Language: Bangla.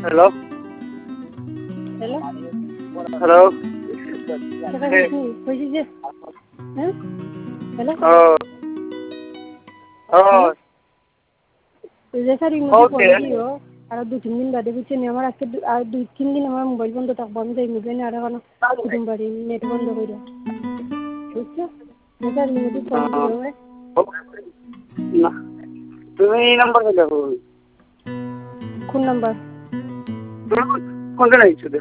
হ্যালো হ্যালো হ্যালো টাকা কইছি যে হ্যাঁ হ্যালো ও ও রেফারি মধ্যে ফোন দিও আর 2-3 দিন বাদে বুঝছেন আমার আজকে আর 2-3 দিন আমার মোবাইল বন্ধ থাকবো আমি যাই মোবাইলে আর কোনো কুটুম বাড়ি নেট বন্ধ করে বুঝছো রেফারি মধ্যে ফোন দিও না তুমি এই নাম্বার দেখো কোন নাম্বার তুমি কোনটা নিয়েছো